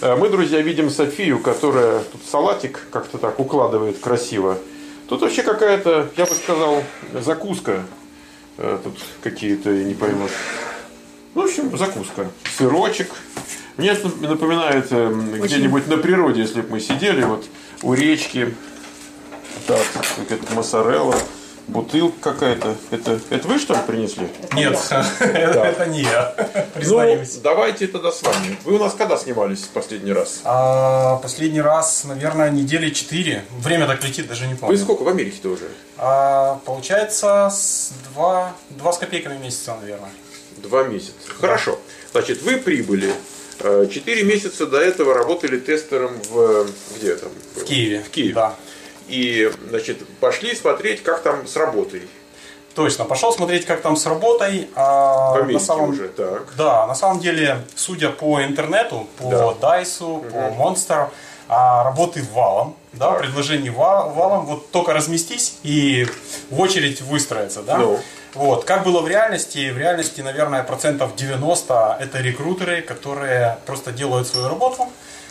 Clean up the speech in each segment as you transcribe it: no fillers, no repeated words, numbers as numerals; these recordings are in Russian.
Мы, друзья, видим Софию, которая тут салатик как-то так укладывает красиво. Тут вообще какая-то, я бы сказал, закуска. Тут какие-то, я не пойму. Ну, в общем, закуска. Сырочек. Мне это напоминает где-нибудь на природе, если бы мы сидели вот у речки. Так, какая-то моцарелла. Бутылка какая-то. Это вы, что ли, принесли? Нет, это не я. Признаюсь. Ну, давайте тогда с вами. Вы у нас когда снимались последний раз? Последний раз, наверное, недели 4. Время так летит, даже не помню. Вы сколько в Америке-то уже? Получается, 2 с копейками месяца, наверное. 2 месяца. Хорошо. Значит, вы прибыли. 4 месяца до этого работали тестером где там? В Киеве. В Киеве. Да. И, значит, пошли смотреть, как там с работой. Точно, пошел смотреть, как там с работой. В Америке уже, так. Да, на самом деле, судя по интернету, по Дайсу, по Monster, работы валом, да, предложений валом, вот только разместись и в очередь выстроиться, да. Вот. Как было в реальности, наверное, 90% это рекрутеры, которые просто делают свою работу.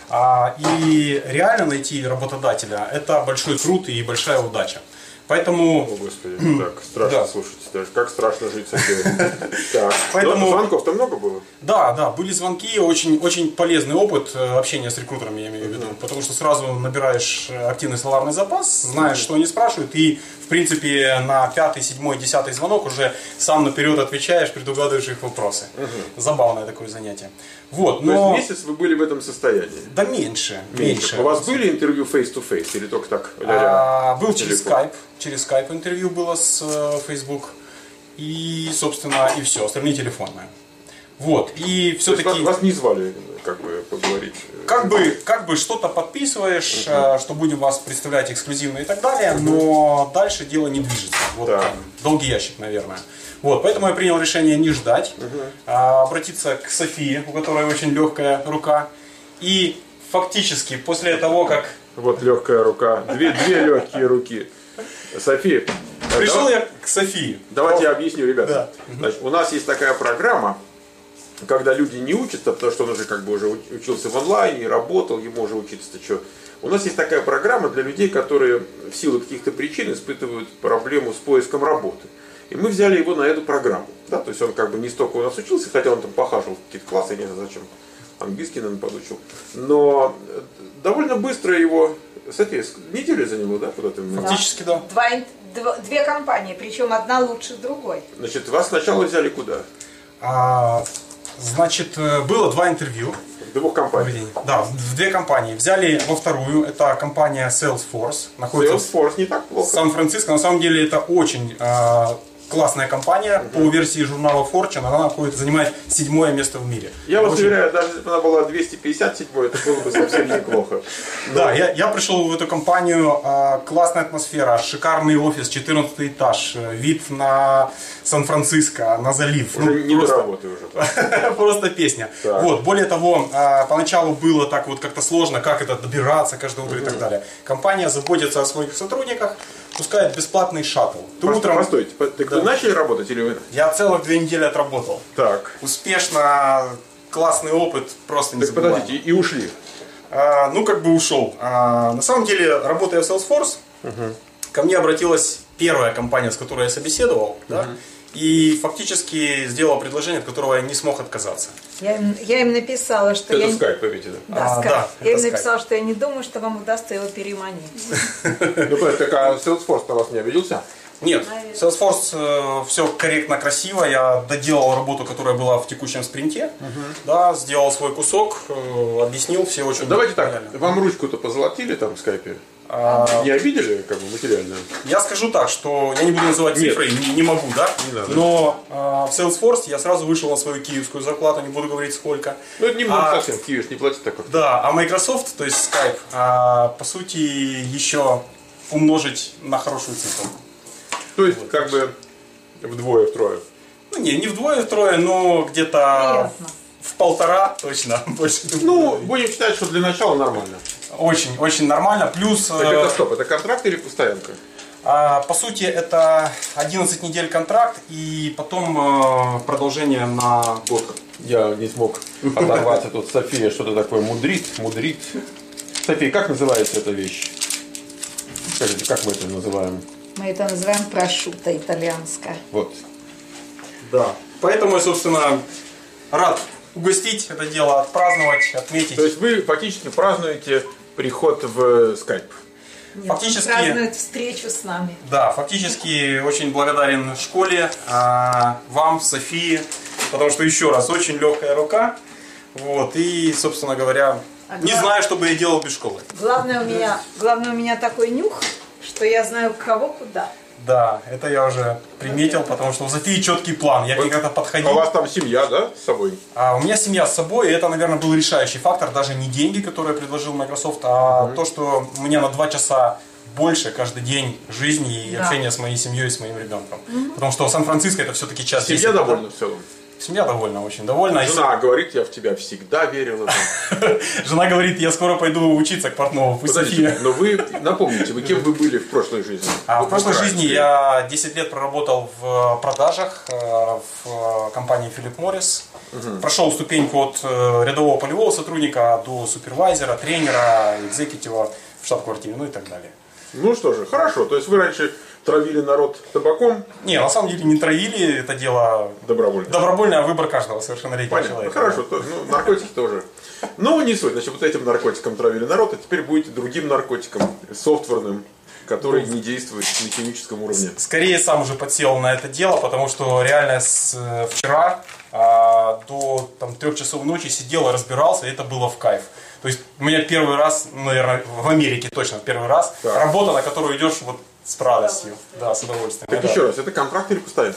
И реально найти работодателя – это большой труд и большая удача. Поэтому... О, Господи, так страшно слушать. Как страшно жить с этим. Поэтому... Звонков-то много было? Да, были звонки, очень полезный опыт общения с рекрутерами, я имею в виду. Потому что сразу набираешь активный словарный запас, знаешь, что они спрашивают, и, в принципе, на 5-й, 7-й, 10-й звонок уже сам наперед отвечаешь, предугадываешь их вопросы. Забавное такое занятие. Вот, но... То есть месяц вы были в этом состоянии? Да меньше. У вас были интервью face-to-face или только так? Был через Skype. Через Skype интервью было с Facebook. И, собственно, и все. Остальные телефонные. Вот. И все-таки... Вас не звали, как бы, поговорить? Как бы что-то подписываешь, что будем вас представлять эксклюзивно и так далее, но дальше дело не движется. Вот там, долгий ящик, наверное. Вот, поэтому я принял решение не ждать, обратиться к Софии, у которой очень легкая рука. И фактически после того, как... Вот легкая рука. Две легкие руки. София. Пришел я к Софии. Давайте я объясню, ребята. Да. Значит, у нас есть такая программа, когда люди не учатся, потому что он уже как бы уже учился в онлайне, работал, ему уже учиться-то что. У нас есть такая программа для людей, которые в силу каких-то причин испытывают проблему с поиском работы. И мы взяли его на эту программу. Да? То есть он как бы не столько у нас учился, хотя он там похаживал в какие-то классы, я не знаю зачем, английский, наверное, подучил. Но довольно быстро его, София, неделю заняло, да, куда-то? Фактически, да. Две компании, причем одна лучше другой. Значит, вас сначала взяли куда? Значит, было 2 интервью. В 2 компаниях? Да, в 2 компании. Взяли во вторую, это компания Salesforce. Находится Salesforce не так плохо. В Сан-Франциско. На самом деле это очень классная компания. По версии журнала Fortune она занимает 7-е место в мире. Я вас уверяю, даже если бы она была 257-й, это было бы совсем неплохо. Да, я пришел в эту компанию, классная атмосфера, шикарный офис, 14 этаж, вид на Сан-Франциско, на залив. Уже не до работы уже. Просто песня. Вот, более того, поначалу было так вот как-то сложно, как это добираться каждое утро и так далее. Компания заботится о своих сотрудниках, пускает бесплатный шаттл. Постойте, вы начали работать или вы? Я целых 2 недели отработал. Так. Успешно, классный опыт, просто не забываемый. Подождите, и ушли? Как бы ушел. На самом деле, работая в Salesforce, ко мне обратилась первая компания, с которой я собеседовал, да, и фактически сделала предложение, от которого я не смог отказаться. Я им написала, что это Skype, помните, да? Да, Skype. Да, я им Skype. написала, что я не думаю, что вам удастся его переманить. Ну, так а Salesforce на вас не обиделся? Нет, Salesforce все корректно, красиво. Я доделал работу, которая была в текущем спринте. Да, сделал свой кусок, объяснил, все очень... Давайте так, правильно. вам ручку-то позолотили там в скайпе? Не обидели, как бы, материально? Я скажу так, что я не буду называть цифры, не могу, да? Не надо. Но в Salesforce я сразу вышел на свою киевскую зарплату, не буду говорить сколько. Ну, это немного совсем, в Киеве не платит так как. Да, а Microsoft, то есть Skype, по сути, еще умножить на хорошую цифру. То есть, как бы, вдвое, втрое. Ну, не вдвое, втрое, но где-то в 1,5 точно. Больше ну, будем считать, что для начала нормально. Очень, очень нормально. Плюс... Так это стоп, это контракт или постоянка? По сути, это 11 недель контракт и потом продолжение на год. Я не смог оторваться. Тут София что-то такое мудрит. София, как называется эта вещь? Скажите, как мы это называем? Мы это называем прошутто итальянское. Вот. Да. Поэтому я, собственно, рад угостить это дело, отпраздновать, отметить. То есть вы фактически празднуете приход в Skype? Нет, Фактически- празднуют встречу с нами. Да, фактически очень благодарен школе, вам, Софии, потому что еще раз очень легкая рука. Вот, и, собственно говоря, не знаю, что бы я делал без школы. Главное у меня такой нюх, что я знаю кого куда. Да, это я уже приметил, потому что у Софии четкий план. Я к ней когда А подходил. у вас там семья, да, с собой? У меня семья с собой, и это, наверное, был решающий фактор. Даже не деньги, которые предложил Microsoft, а то, что у меня на 2 часа больше каждый день жизни и общения с моей семьей и с моим ребенком. Потому что Сан-Франциско это все-таки час. Семья 10 довольна в целом? Семья довольна, очень довольна. Жена говорит, я в тебя всегда верила. Жена говорит, я скоро пойду учиться к портному. Пусть Подождите, София. но вы напомните, вы кем вы были в прошлой жизни? В прошлой жизни я 10 лет проработал в продажах в компании Philip Morris. Прошел ступеньку от рядового полевого сотрудника до супервайзера, тренера, экзекутива в штаб-квартире, ну и так далее. Ну что же, хорошо. То есть вы раньше травили народ табаком? Не, на самом деле не травили, это дело Добровольно. добровольный выбор каждого совершеннолетнего Понятно. человека. Хорошо. Наркотики тоже. Но не суть. Значит, вот этим наркотиком травили народ, а теперь будете другим наркотиком, софтворным, который не действует на химическом уровне. Скорее сам уже подсел на это дело, потому что реально вчера до 3 часов ночи сидел и разбирался, и это было в кайф. То есть у меня первый раз, наверное, в Америке точно первый раз, Так. работа, на которую идешь вот с радостью, да, с удовольствием. Так Да. еще раз, это контракт или постоянка?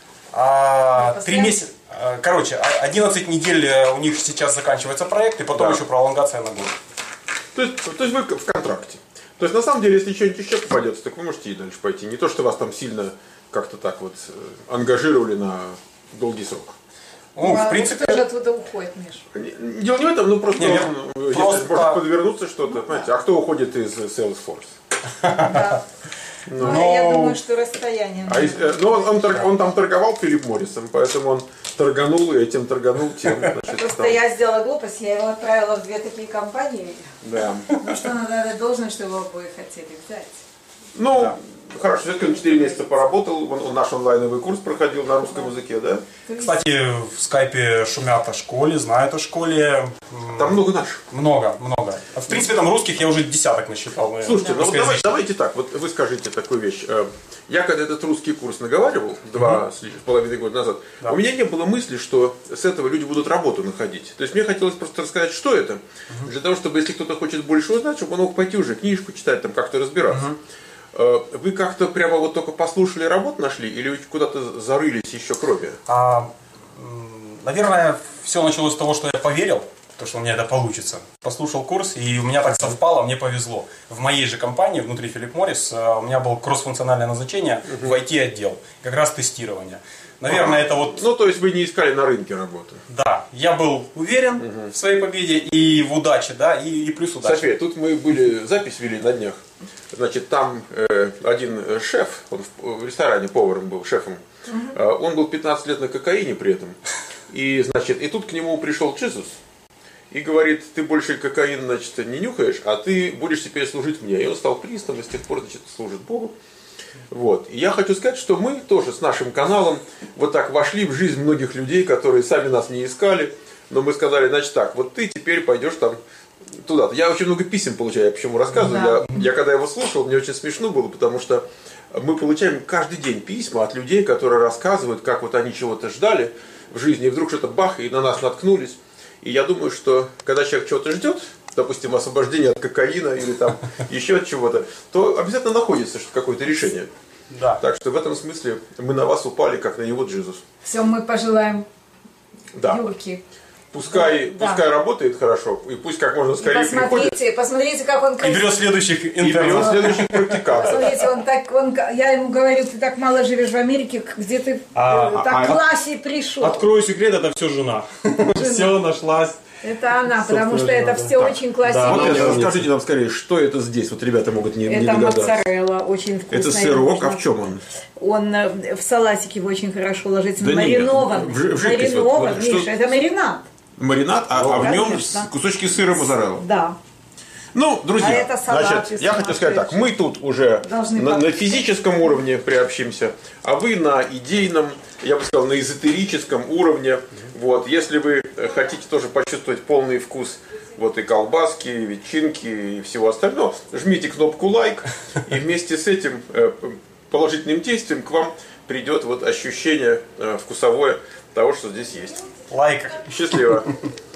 3 месяца, короче, 11 недель у них сейчас заканчивается проект, и потом Да. еще пролонгация на год. То есть вы в контракте. То есть на самом деле, если что-нибудь еще попадется, так вы можете и дальше пойти. Не то, что вас там сильно как-то так вот ангажировали на долгий срок. Ну, в принципе, Кто же оттуда уходит, Миш? Дело не в этом, ну просто, Не, если просто- может подвернуться что-то, знаете, а кто уходит из Salesforce? Да. Но- Я думаю, что расстояние. Он там торговал Филипп Моррисом, поэтому он торганул и этим торганул тем. Значит, Просто там. я сделала глупость, я его отправила в 2 такие компании. Да. Потому что надо должность, чтобы обои хотели взять. Ну, хорошо, все-таки он 4 месяца поработал, он наш онлайновый курс проходил на русском языке, да? кстати, в скайпе шумят о школе, знают о школе. Там много наших. Много. В принципе, там русских я уже десяток насчитал. наверное, Слушайте, ну вот русскоязычных. давайте так, вот вы скажите такую вещь. Я когда этот русский курс наговаривал 2,5 года назад, у меня не было мысли, что с этого люди будут работу находить. То есть мне хотелось просто рассказать, что это, для того, чтобы если кто-то хочет больше узнать, чтобы он мог пойти уже книжку читать, там как-то разбираться. Вы как-то прямо вот только послушали, работу нашли, или вы куда-то зарылись еще кроме? Наверное, все началось с того, что я поверил, то, что у меня это получится. Послушал курс, и у меня так совпало, мне повезло. В моей же компании, внутри Philip Morris, у меня было кросс-функциональное назначение в IT-отдел, как раз тестирование. Наверное, это вот... Ну, то есть вы не искали на рынке работу. Да, я был уверен в своей победе и в удаче, да, и плюс удача. София, тут мы запись вели на днях. Значит, там один шеф, он в ресторане поваром был, шефом, он был 15 лет на кокаине при этом. И, значит, и тут к нему пришел Джизус и говорит, ты больше кокаин, значит, не нюхаешь, а ты будешь теперь служить мне. И он стал пристом, и с тех пор, значит, служит Богу. Вот. И я хочу сказать, что мы тоже с нашим каналом вот так вошли в жизнь многих людей, которые сами нас не искали, но мы сказали, значит так, вот ты теперь пойдешь там туда-то. Я очень много писем получаю, я почему рассказываю. Да. Я когда его слушал, мне очень смешно было, потому что мы получаем каждый день письма от людей, которые рассказывают, как вот они чего-то ждали в жизни, и вдруг что-то бах, и на нас наткнулись. И я думаю, что когда человек чего-то ждет, допустим, освобождение от кокаина или там еще от чего-то, то обязательно находится какое-то решение. Да. Так что в этом смысле мы на вас упали, как на него Джизус. Все, мы пожелаем Да. Юрке. Пускай работает хорошо, и пусть как можно скорее приходит. Посмотрите, как он И красив. берет следующих И берет интернов. следующих практикантов. Посмотрите, я ему говорю, ты так мало живешь в Америке, где ты так в классе пришел. Открою секрет, это все жена. Все нашлась. Это она, потому что это все очень Вот классическое. это, расскажите нам скорее, что это здесь? Вот ребята могут не Это догадаться. моцарелла, очень вкусная. Это сырок, а в чем он? Он в салатик его очень хорошо ложится. Да нет, Маринован. в жидкость Маринован, вот, что- Миша, это маринад. Маринад, а в нем Конечно. кусочки сыра моцарелла. Да. Ну, друзья, А это салат значит, я хотел сказать так, сумасшедший. мы тут уже Должны на физическом уровне приобщимся, а вы на идейном, я бы сказал, на эзотерическом уровне. Вот, если вы хотите тоже почувствовать полный вкус вот и колбаски, и ветчинки, и всего остального, жмите кнопку лайк, и вместе с этим положительным действием к вам придет вот ощущение вкусовое того, что здесь есть. Лайк. Счастливо!